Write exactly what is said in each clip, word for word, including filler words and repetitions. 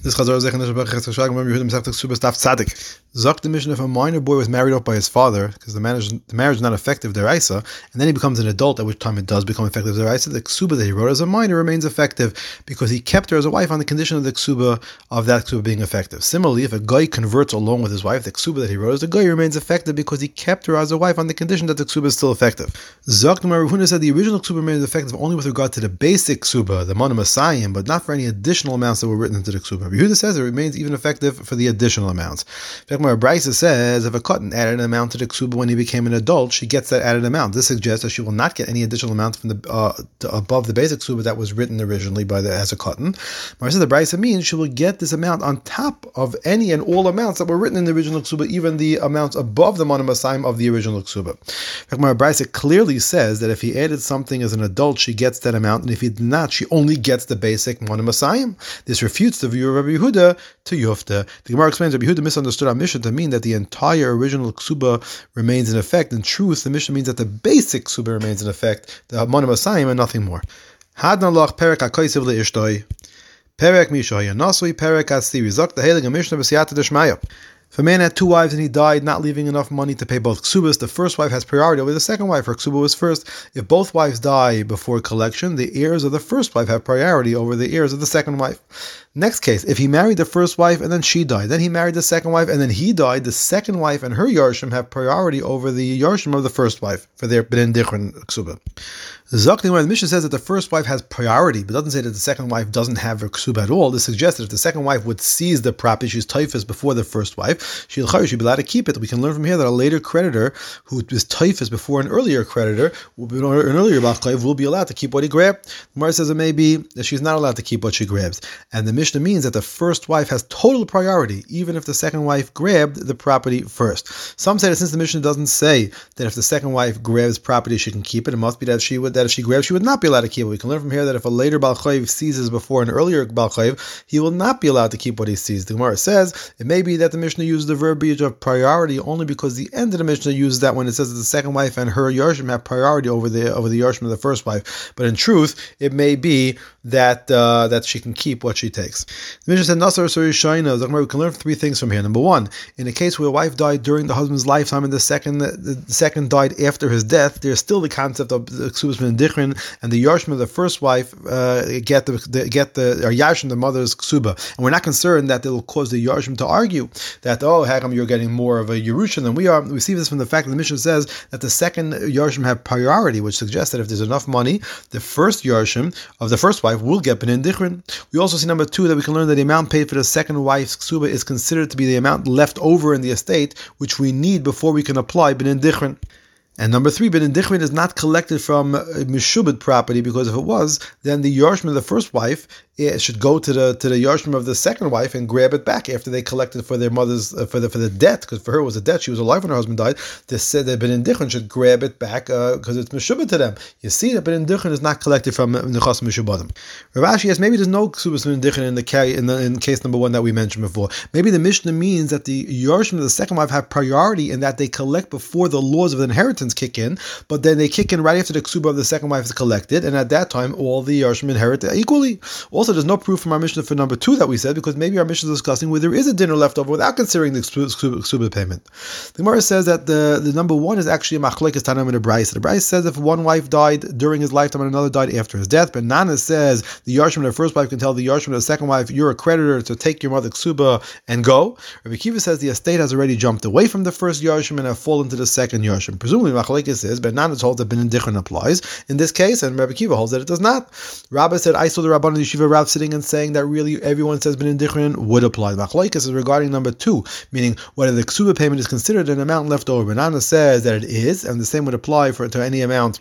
This Chazor Zech and Yehuda Masechta Ksubas Daf Tzadik. Zok the Mishnah, if a minor boy was married off by his father, because the marriage, the marriage is not effective deraisa, and then he becomes an adult, at which time it does become effective deraisa, the ksuba that he wrote as a minor remains effective because he kept her as a wife on the condition of the ksuba of that ksuba being effective. Similarly, if a guy converts along with his wife, the ksuba that he wrote as a guy remains effective because he kept her as a wife on the condition that the ksuba is still effective. Zok the Rav Huna said the original ksuba remains effective only with regard to the basic ksuba, the monim asayim, but not for any additional amounts that were written into the ksuba. Rav Yehuda says it remains even effective for the additional amounts. In fact, Brisa says if a cotton added an amount to the ksuba when he became an adult, she gets that added amount. This suggests that she will not get any additional amount from the uh, above the basic ksuba that was written originally by the as a cotton. But the Brisa means she will get this amount on top of any and all amounts that were written in the original ksuba, even the amounts above the monim asayim of the original ksuba. In fact, Brisa clearly says that if he added something as an adult, she gets that amount, and if he did not, she only gets the basic monim asayim. This refutes the view of Rabbi Yehuda to Yufta. The Gemara explains Rabbi Yehuda misunderstood our Mishnah to mean that the entire original ksuba remains in effect. In truth, the Mishnah means that the basic ksuba remains in effect, the monim asayim, and nothing more. Hadna loch perek hakoisiv leishtoi, perek mishoya nasui, perek asiri zok the heilige Mishnah b'siyata d'shmaya. If a man had two wives and he died, not leaving enough money to pay both ksubas, the first wife has priority over the second wife. Her ksuba was first. If both wives die before collection, the heirs of the first wife have priority over the heirs of the second wife. Next case, if he married the first wife and then she died, then he married the second wife and then he died, the second wife and her yarshim have priority over the yarshim of the first wife for their b'nei dichron ksuba. Zakni, when the Mishnah says that the first wife has priority, but doesn't say that the second wife doesn't have her ksuba at all, this suggests that if the second wife would seize the property, she's typhus before the first wife, she'll she'd be allowed to keep it. We can learn from here that a later creditor who was typhus before an earlier creditor, an earlier balchayv, will be allowed to keep what he grabbed. The Gemara says it may be that she's not allowed to keep what she grabs, and the Mishnah means that the first wife has total priority, even if the second wife grabbed the property first. Some say that since the Mishnah doesn't say that if the second wife grabs property, she can keep it, it must be that she would that if she grabs, she would not be allowed to keep it. We can learn from here that if a later balchayv seizes before an earlier balchayv, he will not be allowed to keep what he seized. The Gemara says it may be that the Mishnah uses the verbiage of priority only because the end of the Mishnah uses that when it says that the second wife and her yarshim have priority over the over the yarshim of the first wife. But in truth, it may be that uh, that she can keep what she takes. The Mishnah said, Nasar Surishayna. We can learn three things from here. Number one, in a case where a wife died during the husband's lifetime and the second the second died after his death, there's still the concept of the ksubas ben dichrin, and the yarshim of the first wife uh, get the, the get the or yarshim the mother's ksuba. And we're not concerned that it'll cause the yarshim to argue that, oh, how come you're getting more of a Yerusha than we are. We see this from the fact that the Mishnah says that the second yarshim have priority, which suggests that if there's enough money, the first yarshim of the first wife will get b'nei dichrin. We also see number two that we can learn that the amount paid for the second wife's ksuba is considered to be the amount left over in the estate, which we need before we can apply b'nei dichrin. And number three, b'nei dichrin is not collected from uh, mishubed property, because if it was, then the yarshim of the first wife it should go to the to the yarshim of the second wife and grab it back after they collected for their mother's uh, for the for the debt, because for her it was a debt. She was alive when her husband died. They said that b'nei dichrin should grab it back because uh, it's mishubed to them. You see that b'nei dichrin is not collected from nechas mishubadim. Rav Ashi, yes, maybe there's no ksubas b'nei dichrin in the in the in case number one that we mentioned before. Maybe the Mishnah means that the yarshim of the second wife have priority in that they collect before the laws of the inheritance kick in, but then they kick in right after the ksuba of the second wife is collected, and at that time all the yarshim inherit equally. Also, there's no proof from our Mishnah for number two that we said, because maybe our Mishnah is discussing where there is a dinner left over without considering the ksuba payment. The Gemara says that the, the number one is actually a machlokes Tanam and a Brisa. The Brisa says if one wife died during his lifetime and another died after his death, but Nana says the yarshim of the first wife can tell the yarshim of the second wife, you're a creditor to take your mother ksuba and go. Rabbi Kiva says the estate has already jumped away from the first yarshim and have fallen to the second yarshim. Presumably machlokes is, but Nana holds that b'nei dichrin applies in this case, and Rabbi Kiva holds that it does not. Rabbi said, I saw the Rabban Yeshiva Rav sitting and saying that really everyone says b'nei dichrin would apply. Machlokes is regarding number two, meaning whether the ksuba payment is considered an amount left over. Nana says that it is, and the same would apply for to any amount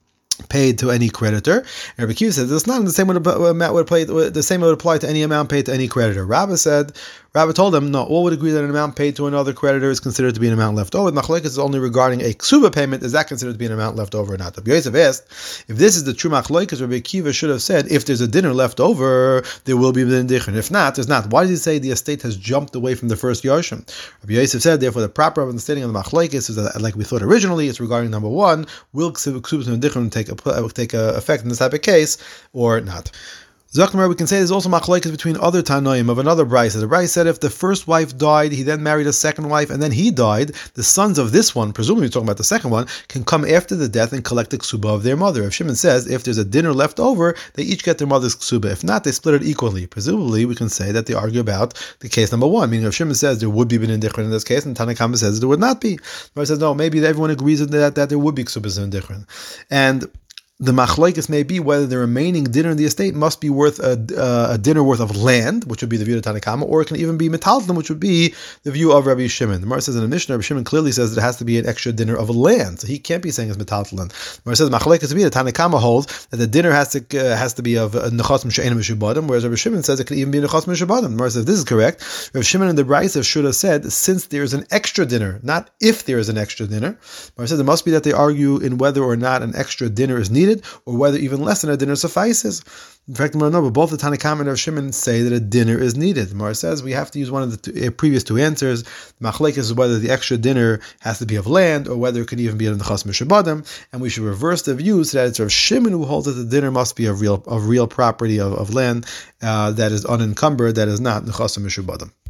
paid to any creditor. And Rabbi Kiva says it's not the same would apply. The same would apply to any amount paid to any creditor. Rabbi said. Rabbi told him, no, all would agree that an amount paid to another creditor is considered to be an amount left over. Machlokes is only regarding a ksuba payment. Is that considered to be an amount left over or not? Rabbi Yosef asked, if this is the true machlokes, Rabbi Kiva should have said, if there's a dinner left over, there will be b'nei dichrin. If not, there's not. Why does he say the estate has jumped away from the first yarshim? Rabbi Yosef said, therefore, the proper understanding of the machlokes is that, like we thought originally, it's regarding number one, will ksuba b'nei dichrin take, a, take a effect in this type of case or not? Zakmar, we can say there's also machlokes between other Tanoim of another Brisa. The Brisa said if the first wife died, he then married a second wife, and then he died, the sons of this one, presumably we're talking about the second one, can come after the death and collect the ksuba of their mother. If Shimon says if there's a dinner left over, they each get their mother's ksuba. If not, they split it equally. Presumably, we can say that they argue about the case number one, meaning if Shimon says there would be binin dichrin in this case, and Tanakama says there would not be. Or says no, maybe everyone agrees with that that there would be ksubas in dichrin, and the machlokes may be whether the remaining dinner in the estate must be worth a, uh, a dinner worth of land, which would be the view of Tanakama, or it can even be metalton, which would be the view of Rabbi Shimon. The Gemara says in the Mishnah, Rabbi Shimon clearly says that it has to be an extra dinner of land, so he can't be saying it's metalton. The Gemara says machlokes to be the Tanakama holds that the dinner has to uh, has to be of nechas m'she'enim m'shubadim, whereas Rabbi Shimon says it could even be nechas m'shubadim. The Gemara says this is correct. Rabbi Shimon in the Brisa should have said since there is an extra dinner, not if there is an extra dinner. The Gemara says it must be that they argue in whether or not an extra dinner is needed, or whether even less than a dinner suffices. In fact, no, but both the Tanakama and Rav Shimon say that a dinner is needed. The Gemara says we have to use one of the two, uh, previous two answers. Machlekes is whether the extra dinner has to be of land or whether it can even be in the Nechas Mishabadim, and we should reverse the view so that it's Rav Shimon who holds that the dinner must be of real of real property of, of land uh, that is unencumbered, that is not Nechas Mishabadim.